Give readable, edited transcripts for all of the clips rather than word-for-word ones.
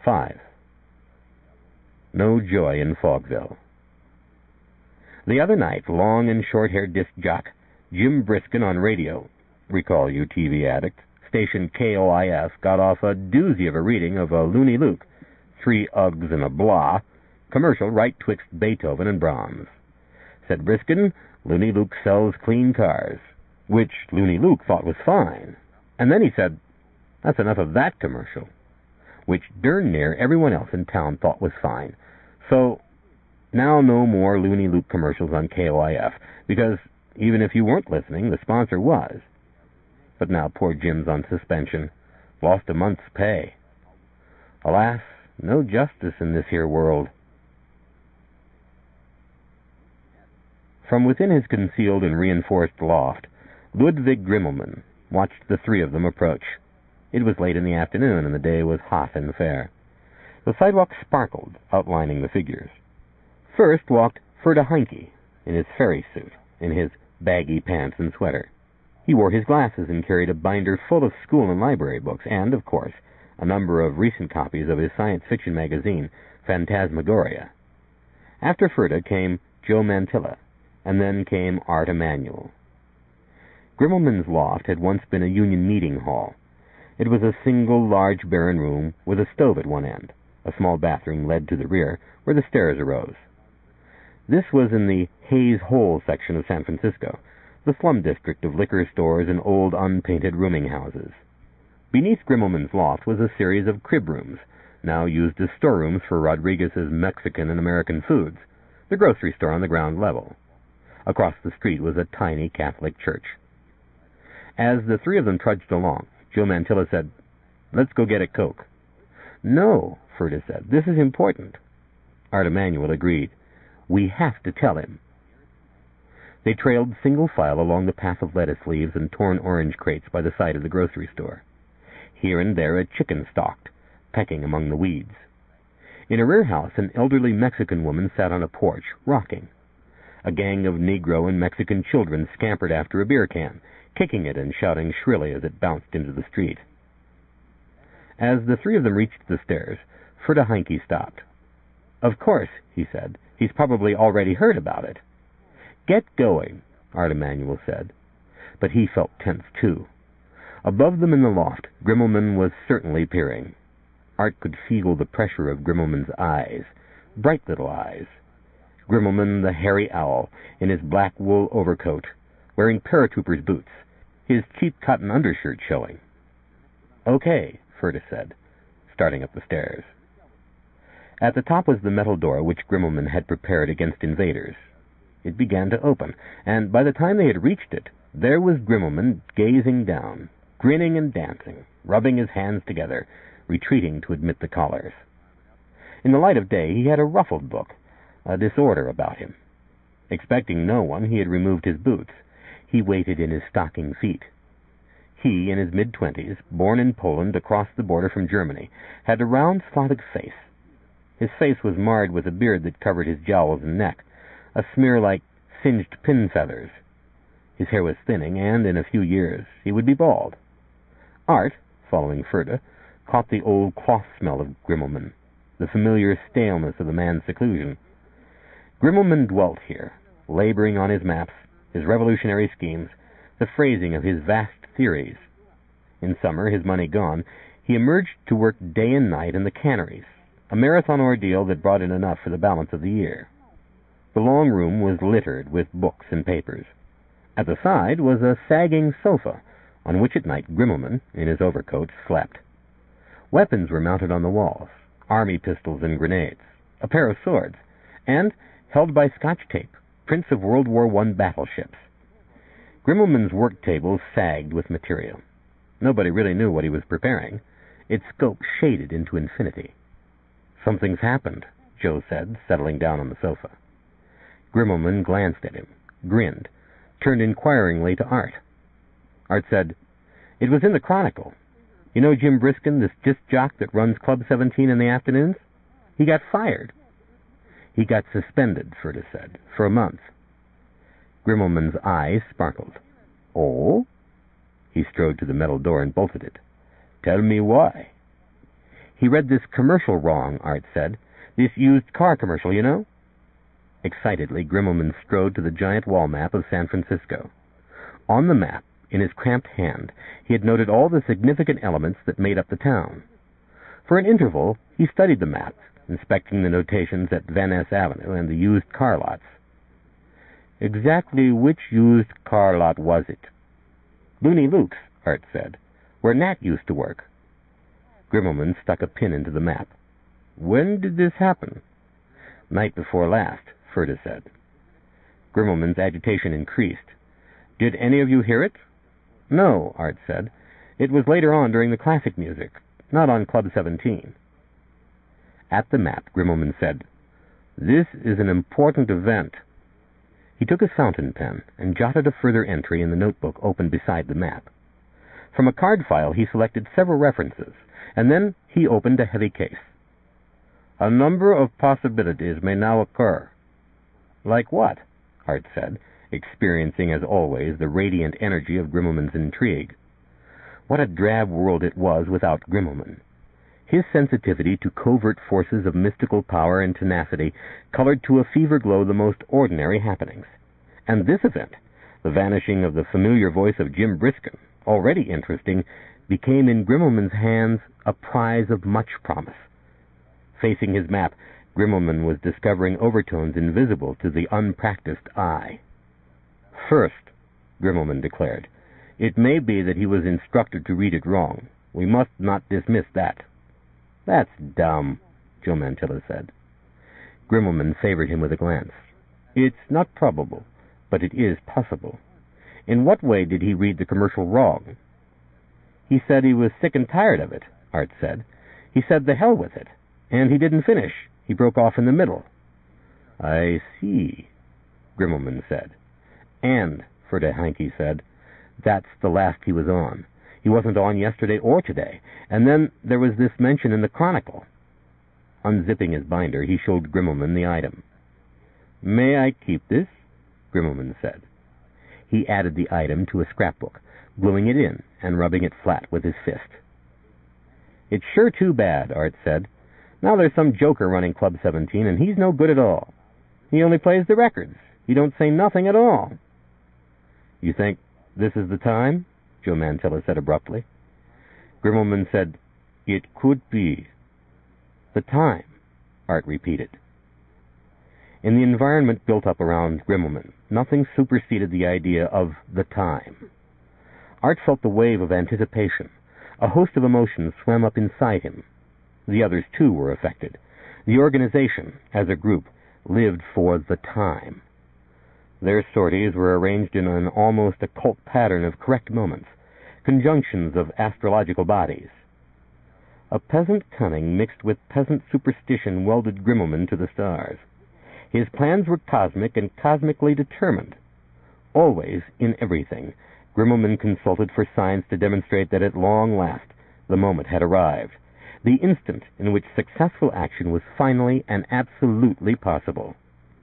5. No joy in Fogville. The other night, long and short-haired disc jock Jim Briskin on radio, recall you TV addict, station KOIF, got off a doozy of a reading of a Looney Luke, 3 Uggs and a blah, commercial right twixt Beethoven and Brahms. Said Briskin, Looney Luke sells clean cars, which Looney Luke thought was fine. And then he said, that's enough of that commercial, which darn near everyone else in town thought was fine. So, now no more Looney Luke commercials on KOIF, because even if you weren't listening, the sponsor was. But now poor Jim's on suspension, lost a month's pay. Alas, no justice in this here world. From within his concealed and reinforced loft, Ludwig Grimmelmann watched the 3 of them approach. It was late in the afternoon, and the day was hot and fair. The sidewalk sparkled, outlining the figures. First walked Ferda Heinke, in his fairy suit, in his baggy pants and sweater. He wore his glasses and carried a binder full of school and library books, and, of course, a number of recent copies of his science fiction magazine, Phantasmagoria. After Ferda came Joe Mantilla, and then came Art Emanuel. Grimmelmann's loft had once been a union meeting hall. It was a single large barren room with a stove at one end. A small bathroom led to the rear, where the stairs arose. This was in the Hayes Hole section of San Francisco, the slum district of liquor stores and old unpainted rooming houses. Beneath Grimmelmann's loft was a series of crib rooms, now used as storerooms for Rodriguez's Mexican and American foods, the grocery store on the ground level. Across the street was a tiny Catholic church. As the 3 of them trudged along, Joe Mantilla said, let's go get a Coke. No, Ferda said, this is important. Art Emanuel agreed. We have to tell him. They trailed single file along the path of lettuce leaves and torn orange crates by the side of the grocery store. Here and there a chicken stalked, pecking among the weeds. In a rear house, an elderly Mexican woman sat on a porch, rocking. A gang of Negro and Mexican children scampered after a beer can, kicking it and shouting shrilly as it bounced into the street. As the 3 of them reached the stairs, Ferda Heinke stopped. Of course, he said, he's probably already heard about it. Get going, Art Emanuel said. But he felt tense, too. Above them in the loft, Grimmelmann was certainly peering. Art could feel the pressure of Grimmelmann's eyes, bright little eyes. Grimmelmann, the hairy owl, in his black wool overcoat, wearing paratrooper's boots, his cheap cotton undershirt showing. Okay, Ferda said, starting up the stairs. At the top was the metal door which Grimmelmann had prepared against invaders. It began to open, and by the time they had reached it, there was Grimmelmann gazing down, grinning and dancing, rubbing his hands together, retreating to admit the callers. In the light of day he had a ruffled look, a disorder about him. Expecting no one, he had removed his boots. He waited in his stocking feet. He, in his mid-20s, born in Poland across the border from Germany, had a round, Slavic face. His face was marred with a beard that covered his jowls and neck, a smear like singed pin feathers. His hair was thinning, and in a few years he would be bald. Art, following Ferda, caught the old cloth smell of Grimmelmann, the familiar staleness of the man's seclusion. Grimmelmann dwelt here, laboring on his maps, his revolutionary schemes, the phrasing of his vast theories. In summer, his money gone, he emerged to work day and night in the canneries, a marathon ordeal that brought in enough for the balance of the year. The long room was littered with books and papers. At the side was a sagging sofa, on which at night Grimmelmann, in his overcoat, slept. Weapons were mounted on the walls, army pistols and grenades, a pair of swords, and, held by Scotch tape, prints of World War I battleships. Grimmelmann's work table sagged with material. Nobody really knew what he was preparing. Its scope shaded into infinity. Something's happened, Joe said, settling down on the sofa. Grimmelmann glanced at him, grinned, turned inquiringly to Art. Art said, It was in the Chronicle. You know Jim Briskin, this disc jock that runs Club 17 in the afternoons? He got fired. He got suspended, Ferda said, for a month. Grimmelmann's eyes sparkled. Oh? He strode to the metal door and bolted it. Tell me why. He read this commercial wrong, Art said. This used car commercial, you know? Excitedly, Grimmelman strode to the giant wall map of San Francisco. On the map, in his cramped hand, he had noted all the significant elements that made up the town. For an interval, he studied the map, inspecting the notations at Van Ness Avenue and the used car lots. Exactly which used car lot was it? Looney Luke's, Art said, where Nat used to work. Grimmelman stuck a pin into the map. When did this happen? Night before last, Ferda said. Grimmelman's agitation increased. Did any of you hear it? No, Art said. It was later on during the classic music, not on Club 17. At the map, Grimmelman said, This is an important event. He took a fountain pen and jotted a further entry in the notebook open beside the map. From a card file, he selected several references, and then he opened a heavy case. A number of possibilities may now occur. Like what? Art said, experiencing, as always, the radiant energy of Grimmelman's intrigue. What a drab world it was without Grimmelman. His sensitivity to covert forces of mystical power and tenacity colored to a fever glow the most ordinary happenings. And this event, the vanishing of the familiar voice of Jim Briskin, already interesting, became in Grimmelman's hands a prize of much promise. Facing his map, Grimmelman was discovering overtones invisible to the unpracticed eye. First, Grimmelman declared, it may be that he was instructed to read it wrong. We must not dismiss that. That's dumb, Joe Mantilla said. Grimmelman favored him with a glance. It's not probable, but it is possible. In what way did he read the commercial wrong? He said he was sick and tired of it, Art said. He said the hell with it. And he didn't finish. He broke off in the middle. I see, Grimmelman said. And, Ferda Hanke said, that's the last he was on. He wasn't on yesterday or today. And then there was this mention in the Chronicle. Unzipping his binder, he showed Grimmelman the item. May I keep this? Grimmelman said. He added the item to a scrapbook, gluing it in and rubbing it flat with his fist. It's sure too bad, Art said. Now there's some joker running Club 17, and he's no good at all. He only plays the records. He don't say nothing at all. You think this is the time? Joe Mantilla said abruptly. Grimmelman said, It could be. The time, Art repeated. In the environment built up around Grimmelman, nothing superseded the idea of the time. Art felt the wave of anticipation. A host of emotions swam up inside him. The others, too, were affected. The organization, as a group, lived for the time. Their sorties were arranged in an almost occult pattern of correct moments, conjunctions of astrological bodies. A peasant cunning mixed with peasant superstition welded Grimmelman to the stars. His plans were cosmic and cosmically determined. Always, in everything, Grimmelman consulted for signs to demonstrate that at long last the moment had arrived, the instant in which successful action was finally and absolutely possible.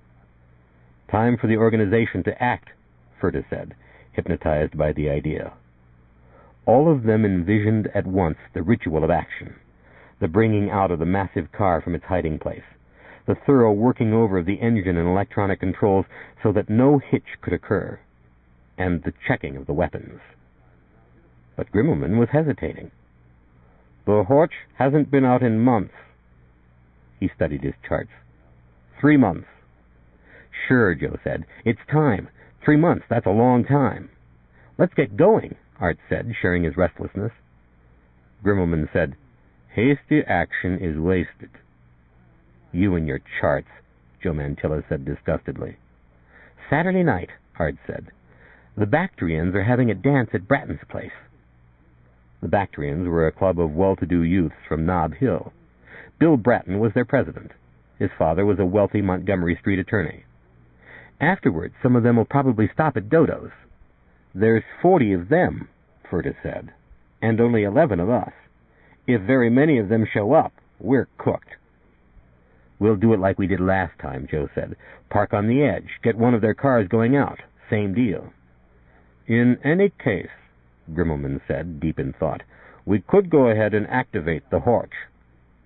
Time for the organization to act, Ferda said, hypnotized by the idea. All of them envisioned at once the ritual of action, the bringing out of the massive car from its hiding place, the thorough working over of the engine and electronic controls so that no hitch could occur, and the checking of the weapons. But Grimmelman was hesitating. The Horch hasn't been out in months. He studied his charts. 3 months. Sure, Joe said. It's time. 3 months, that's a long time. Let's get going, Art said, sharing his restlessness. Grimmelman said, Hasty action is wasted. You and your charts, Joe Mantilla said disgustedly. Saturday night, Art said. The Bactrians are having a dance at Bratton's place. The Bactrians were a club of well-to-do youths from Nob Hill. Bill Bratton was their president. His father was a wealthy Montgomery Street attorney. Afterwards, some of them will probably stop at Dodo's. There's 40 of them, Ferda said, and only 11 of us. If very many of them show up, we're cooked. We'll do it like we did last time, Joe said. Park on the edge, get one of their cars going out. Same deal. In any case, Grimmelman said, deep in thought, we could go ahead and activate the Horch.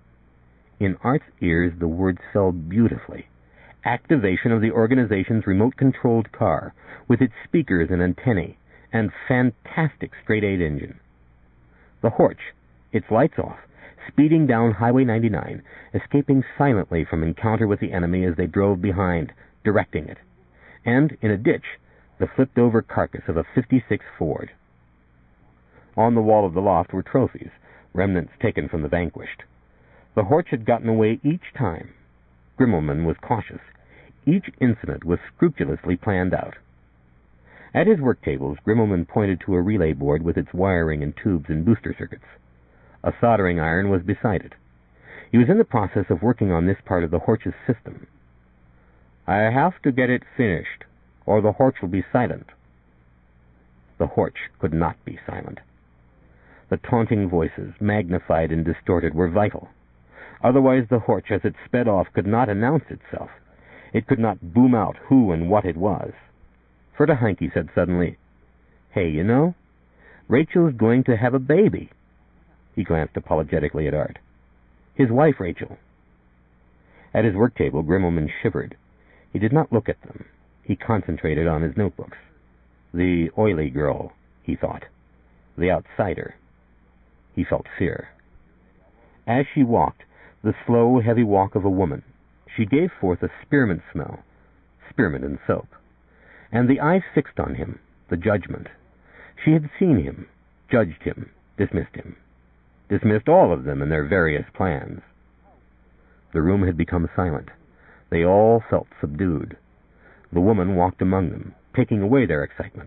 In Art's ears, the words fell beautifully. Activation of the organization's remote-controlled car, with its speakers and antennae, and fantastic straight-eight engine. The Horch, its lights off, speeding down Highway 99, escaping silently from encounter with the enemy as they drove behind, directing it. And, in a ditch, the flipped-over carcass of a '56 Ford. On the wall of the loft were trophies, remnants taken from the vanquished. The Horch had gotten away each time. Grimmelman was cautious. Each incident was scrupulously planned out. At his work tables, Grimmelman pointed to a relay board with its wiring and tubes and booster circuits. A soldering iron was beside it. He was in the process of working on this part of the Horch's system. "I have to get it finished, or the Horch will be silent." The Horch could not be silent. The taunting voices, magnified and distorted, were vital. Otherwise the Horch, as it sped off, could not announce itself. It could not boom out who and what it was. Ferda Heinke said suddenly, "Hey, you know, Rachel's going to have a baby." He glanced apologetically at Art. "His wife, Rachel." At his work table, Grimmelman shivered. He did not look at them. He concentrated on his notebooks. The oily girl, he thought. The outsider. He felt fear. As she walked, the slow, heavy walk of a woman, she gave forth a spearmint smell, spearmint and soap. And the eyes fixed on him, the judgment. She had seen him, judged him, dismissed him. Dismissed all of them and their various plans. The room had become silent. They all felt subdued. The woman walked among them, taking away their excitement.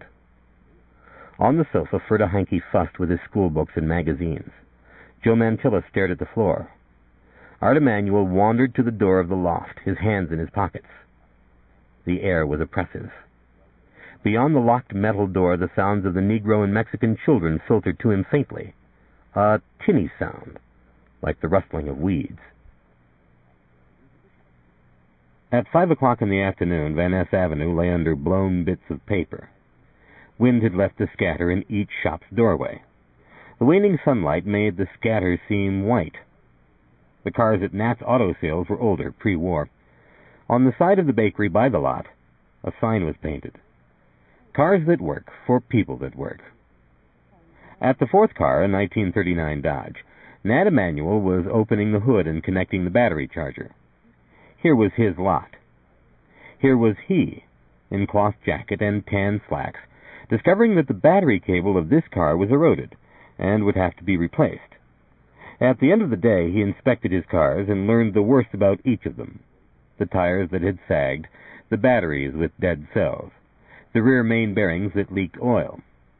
On the sofa, Ferda Heinke fussed with his schoolbooks and magazines. Joe Mantilla stared at the floor. Art Emanuel wandered to the door of the loft, his hands in his pockets. The air was oppressive. Beyond the locked metal door, the sounds of the Negro and Mexican children filtered to him faintly. A tinny sound, like the rustling of weeds. At 5 o'clock in the afternoon, Van Ness Avenue lay under blown bits of paper. Wind had left a scatter in each shop's doorway. The waning sunlight made the scatter seem white. The cars at Nat's Auto Sales were older, pre-war. On the side of the bakery by the lot, a sign was painted. Cars that work for people that work. At the fourth car, a 1939 Dodge, Nat Emanuel was opening the hood and connecting the battery charger. Here was his lot. Here was he, in cloth jacket and tan slacks, discovering that the battery cable of this car was eroded and would have to be replaced. At the end of the day, he inspected his cars and learned the worst about each of them. The tires that had sagged, the batteries with dead cells, the rear main bearings that leaked oil.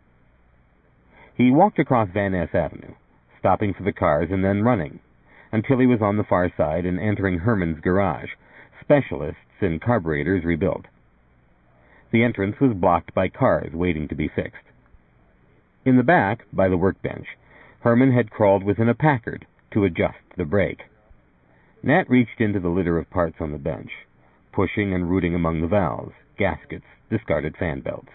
He walked across Van Ness Avenue, stopping for the cars and then running, until he was on the far side and entering Herman's garage, specialists in carburetors rebuilt. The entrance was blocked by cars waiting to be fixed. In the back, by the workbench, Herman had crawled within a Packard to adjust the brake. Nat reached into the litter of parts on the bench, pushing and rooting among the valves, gaskets, discarded fan belts.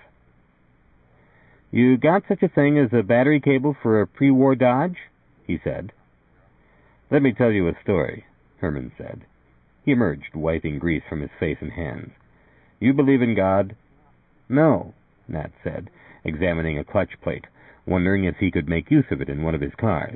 "You got such a thing as a battery cable for a pre-war Dodge?" he said. "Let me tell you a story," Herman said. He emerged, wiping grease from his face and hands. "You believe in God?" "No," Nat said, examining a clutch plate, wondering if he could make use of it in one of his cars.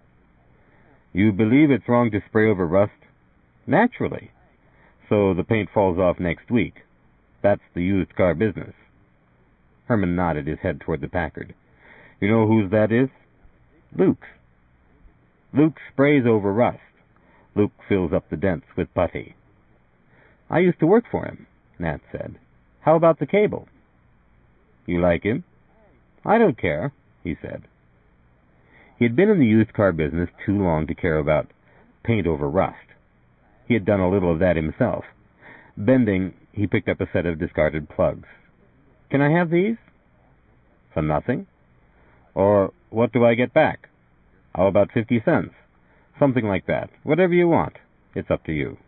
"You believe it's wrong to spray over rust?" "Naturally. So the paint falls off next week. That's the used car business." Herman nodded his head toward the Packard. "You know whose that is?" "Luke's." "Luke sprays over rust. Luke fills up the dents with putty." "I used to work for him," Nat said. "How about the cable?" "You like him?" "I don't care," he said. He had been in the used car business too long to care about paint over rust. He had done a little of that himself. Bending, he picked up a set of discarded plugs. "Can I have these?" "For nothing." "Or what do I get back?" "How about 50 cents? Something like that. Whatever you want. It's up to you."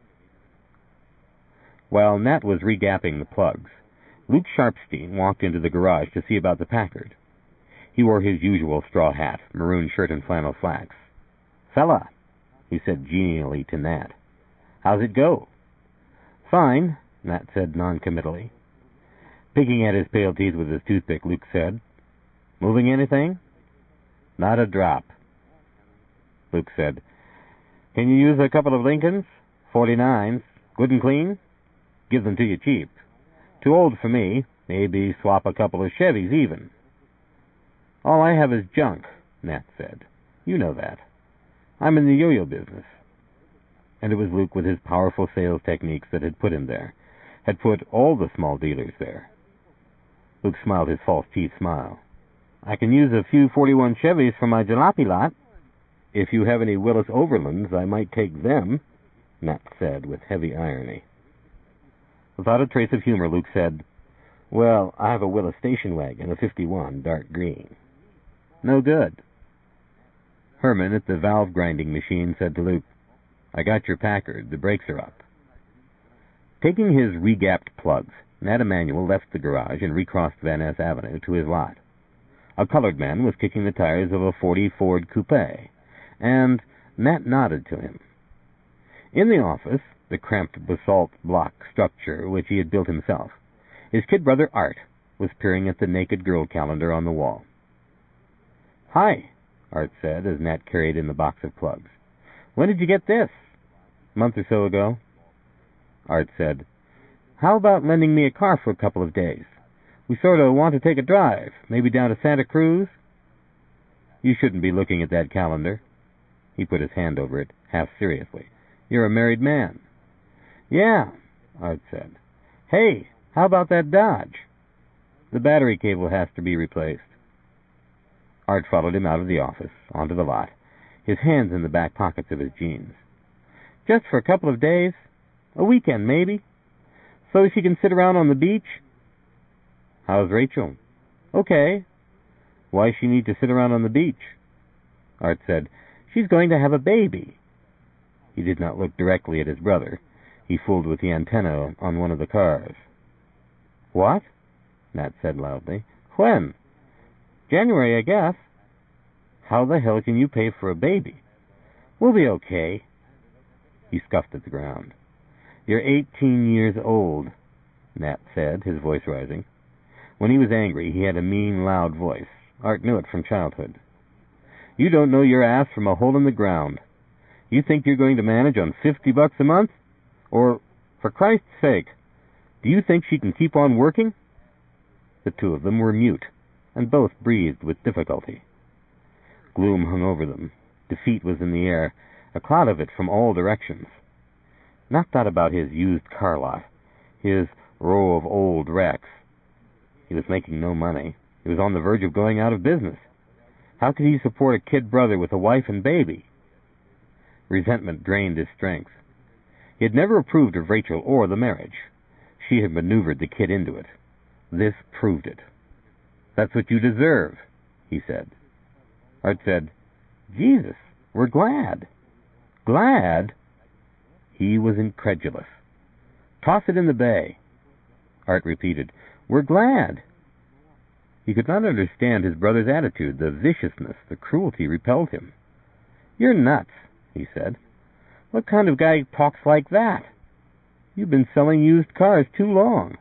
While Nat was regapping the plugs, Luke Sharpstein walked into the garage to see about the Packard. He wore his usual straw hat, maroon shirt, and flannel slacks. "Fella," He said genially to Nat, "How's it go?" "Fine," Nat said noncommittally. Picking at his pale teeth with his toothpick, Luke said, "Moving anything?" "Not a drop." Luke said, "Can you use a couple of Lincolns? 49s, good and clean? Give them to you cheap. Too old for me. Maybe swap a couple of Chevys even." "All I have is junk," Nat said. "You know that. I'm in the yo-yo business." And it was Luke with his powerful sales techniques that had put him there, had put all the small dealers there. Luke smiled his false teeth smile. "I can use a few 41 Chevys for my jalopy lot. If you have any Willis Overlands, I might take them," Nat said with heavy irony. Without a trace of humor, Luke said, "Well, I have a Willis station wagon, a 51, dark green." "No good." Herman at the valve grinding machine said to Luke, "I got your Packard. The brakes are up." Taking his regapped plugs, Nat Emanuel left the garage and recrossed Van Ness Avenue to his lot. A colored man was kicking the tires of a 40 Ford coupe, and Nat nodded to him. In the office, the cramped basalt block structure which he had built himself, his kid brother Art was peering at the naked girl calendar on the wall. "Hi," Art said as Nat carried in the box of plugs. "When did you get this?" "A month or so ago." Art said, "How about lending me a car for a couple of days? We sort of want to take a drive, maybe down to Santa Cruz." "You shouldn't be looking at that calendar." He put his hand over it, half seriously. "You're a married man." "Yeah," Art said. "Hey, how about that Dodge?" "The battery cable has to be replaced." Art followed him out of the office, onto the lot, his hands in the back pockets of his jeans. "Just for a couple of days? A weekend, maybe? So she can sit around on the beach?" "How's Rachel?" "Okay." "Why she need to sit around on the beach?" Art said, "She's going to have a baby." He did not look directly at his brother. He fooled with the antenna on one of the cars. "What?" Nat said loudly. "When?" "January, I guess." "How the hell can you pay for a baby?" "We'll be okay." He scuffed at the ground. "You're 18 years old," Nat said, his voice rising. When he was angry, he had a mean, loud voice. Art knew it from childhood. "You don't know your ass from a hole in the ground. You think you're going to manage on $50 a month? Or, for Christ's sake, do you think she can keep on working?" The two of them were mute, and both breathed with difficulty. Gloom hung over them. Defeat was in the air, a cloud of it from all directions. Not that about his used car lot, his row of old wrecks. He was making no money. He was on the verge of going out of business. How could he support a kid brother with a wife and baby? Resentment drained his strength. He had never approved of Rachel or the marriage. She had maneuvered the kid into it. This proved it. "That's what you deserve," he said. Art said, "Jesus, we're glad." "Glad?" He was incredulous. "Toss it in the bay." Art repeated, "We're glad." He could not understand his brother's attitude. The viciousness, the cruelty repelled him. "You're nuts," he said. "What kind of guy talks like that? You've been selling used cars too long."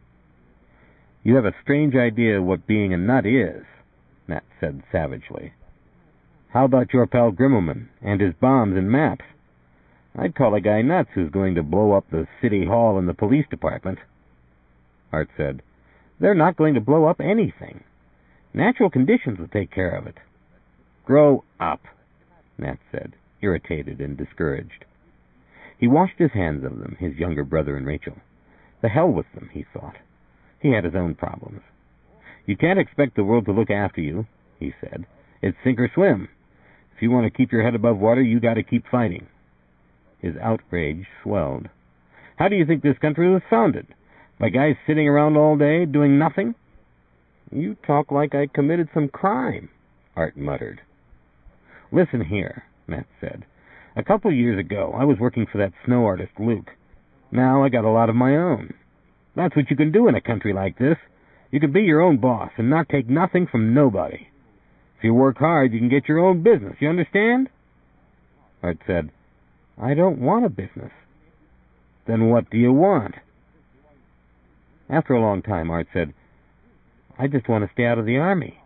"You have a strange idea what being a nut is," Nat said savagely. "How about your pal Grimmelman and his bombs and maps? I'd call a guy nuts who's going to blow up the city hall and the police department." Art said, "They're not going to blow up anything. Natural conditions will take care of it." "Grow up," Nat said, irritated and discouraged. He washed his hands of them, his younger brother and Rachel. The hell with them, he thought. He had his own problems. "You can't expect the world to look after you," he said. "It's sink or swim. If you want to keep your head above water, you got to keep fighting." His outrage swelled. "How do you think this country was founded? By guys sitting around all day, doing nothing?" "You talk like I committed some crime," Art muttered. "Listen here," Nat said. "A couple years ago, I was working for that snow artist, Luke. Now I got a lot of my own. That's what you can do in a country like this. You can be your own boss and not take nothing from nobody. If you work hard, you can get your own business. You understand?" Art said, I don't want a business. Then what do you want? After a long time, Art said, I just want to stay out of the Army.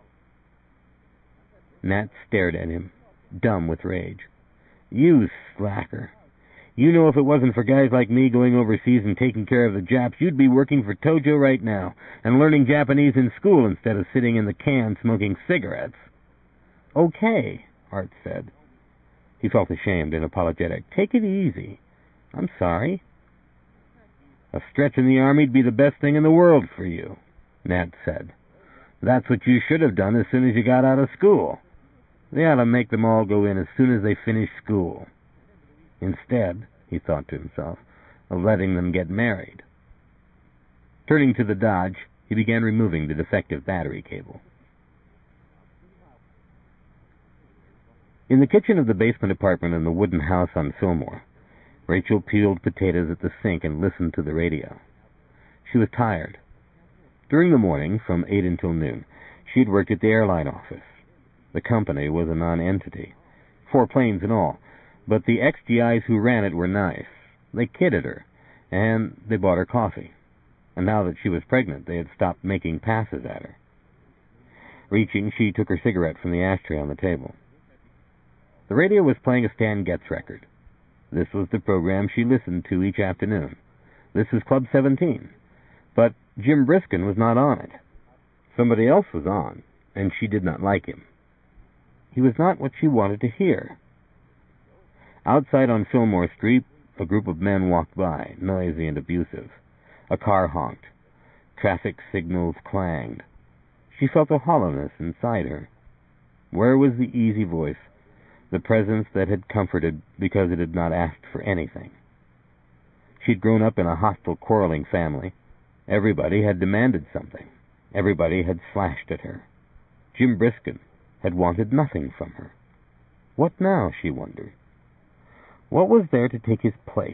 Nat stared at him, dumb with rage. You slacker. You know if it wasn't for guys like me going overseas and taking care of the Japs, you'd be working for Tojo right now and learning Japanese in school instead of sitting in the can smoking cigarettes. Okay, Art said. He felt ashamed and apologetic. Take it easy. I'm sorry. A stretch in the Army'd be the best thing in the world for you, Nat said. That's what you should have done as soon as you got out of school. They ought to make them all go in as soon as they finish school. Instead, he thought to himself, of letting them get married. Turning to the Dodge, he began removing the defective battery cable. In the kitchen of the basement apartment in the wooden house on Fillmore, Rachel peeled potatoes at the sink and listened to the radio. She was tired. During the morning, from 8 until noon, she had worked at the airline office. The company was a non-entity, 4 planes in all, but the ex-GIs who ran it were nice. They kidded her, and they bought her coffee. And now that she was pregnant, they had stopped making passes at her. Reaching, she took her cigarette from the ashtray on the table. The radio was playing a Stan Getz record. This was the program she listened to each afternoon. This was Club 17. But Jim Briskin was not on it. Somebody else was on, and she did not like him. He was not what she wanted to hear. Outside on Fillmore Street, a group of men walked by, noisy and abusive. A car honked. Traffic signals clanged. She felt a hollowness inside her. Where was the easy voice, the presence that had comforted because it had not asked for anything? She'd grown up in a hostile, quarreling family. Everybody had demanded something. Everybody had slashed at her. Jim Briskin had wanted nothing from her. What now, she wondered? What was there to take his place?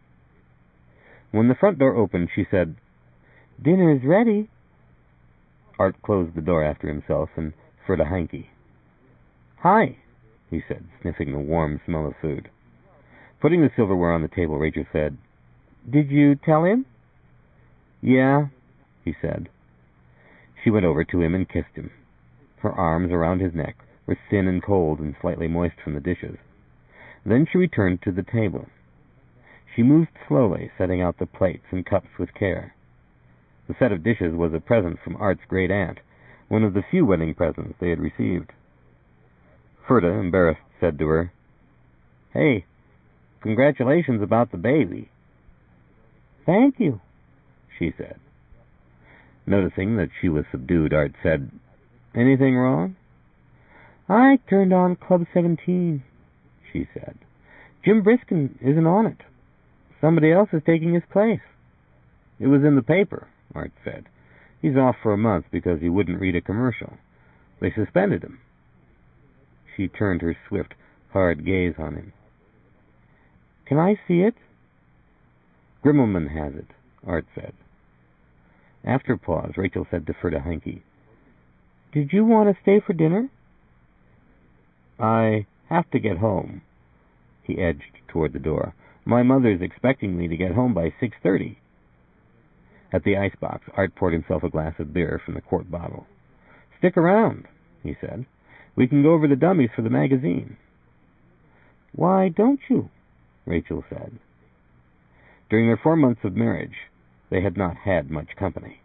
When the front door opened, she said, "Dinner is ready." Art closed the door after himself and furred a hanky. "Hi," he said, sniffing the warm smell of food. Putting the silverware on the table, Rachel said, "Did you tell him?" "Yeah," he said. She went over to him and kissed him. Her arms around his neck were thin and cold and slightly moist from the dishes. Then she returned to the table. She moved slowly, setting out the plates and cups with care. The set of dishes was a present from Art's great-aunt, one of the few wedding presents they had received. Ferda, embarrassed, said to her, "Hey, congratulations about the baby." "Thank you," she said. Noticing that she was subdued, Art said, "Anything wrong?" "I turned on Club 17, she said. "Jim Briskin isn't on it. Somebody else is taking his place." "It was in the paper," Art said. "He's off for a month because he wouldn't read a commercial. They suspended him." She turned her swift, hard gaze on him. "Can I see it?" "Grimmelman has it," Art said. After a pause, Rachel said to Ferda Hanke, "Did you want to stay for dinner?" "I have to get home." He edged toward the door. "My mother's expecting me to get home by 6:30. At the icebox, Art poured himself a glass of beer from the quart bottle. "Stick around," he said. "We can go over the dummies for the magazine." "Why don't you?" Rachel said. During their 4 months of marriage, they had not had much company.